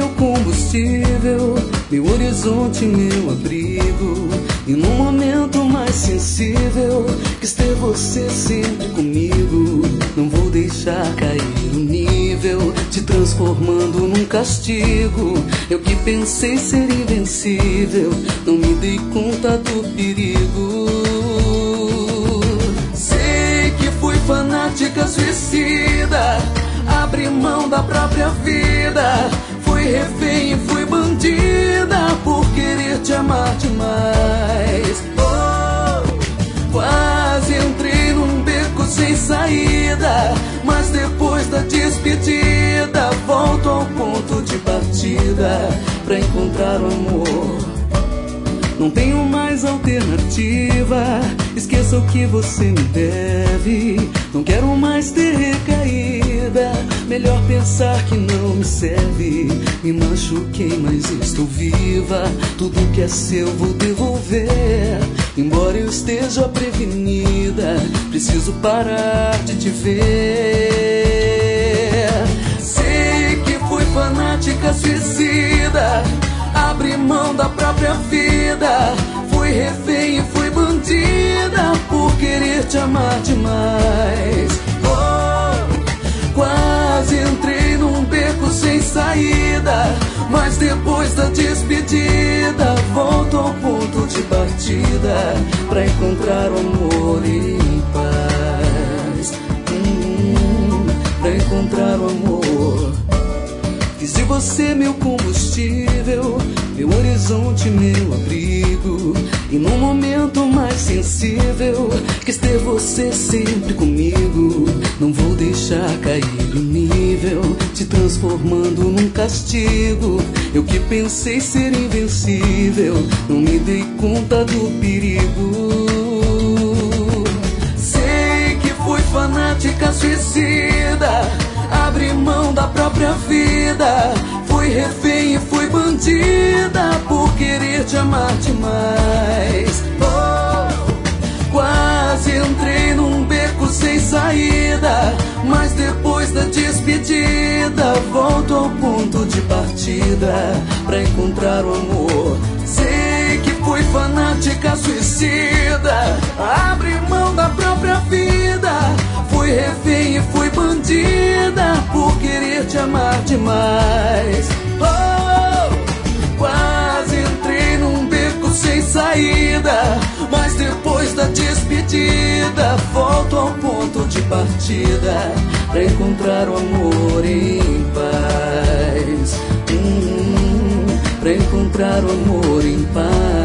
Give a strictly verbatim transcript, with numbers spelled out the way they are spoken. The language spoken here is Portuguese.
combustível, meu horizonte, meu abrigo. E num momento mais sensível, quis ter você sempre comigo. Não vou deixar cair o nível, te transformando num castigo. Eu que pensei ser invencível, não me dei conta do perigo. Sei que fui fanática, suicida, abri mão da própria vida. Fui refém e fui bandida por querer te amar demais. Oh, quase entrei num beco sem saída, mas depois da despedida volto ao ponto de partida pra encontrar o amor. Não tenho mais alternativa, esqueça o que você me deve. Não quero mais ter recaída, melhor pensar que não me serve. Me machuquei, mas estou viva, tudo que é seu vou devolver. Embora eu esteja prevenida, preciso parar de te ver. Sei que fui fanática, suicida, abri mão da própria vida. Fui refém e fui bandida por querer te amar demais. Oh, quase entrei num beco sem saída, mas depois da despedida volto ao ponto de partida pra encontrar o amor em paz. hum, Pra encontrar o amor. Fiz de você meu combustível, meu horizonte, meu abrigo. E num momento mais sensível, quis ter você sempre comigo. Não vou deixar cair o nível, te transformando num castigo. Eu que pensei ser invencível, não me dei conta do perigo. Sei que fui fanática, suicida, abri mão da própria vida. Fui refém e fui bandida por querer te amar demais. Oh, quase entrei num beco sem saída, mas depois da despedida volto ao ponto de partida pra encontrar o amor. Sei que fui fanática, suicida, abri mão da própria vida. Fui refém e fui bandida por querer te amar demais. Oh, quase entrei num beco sem saída, mas depois da despedida volto ao ponto de partida pra encontrar o amor em paz. hum, Pra encontrar o amor em paz.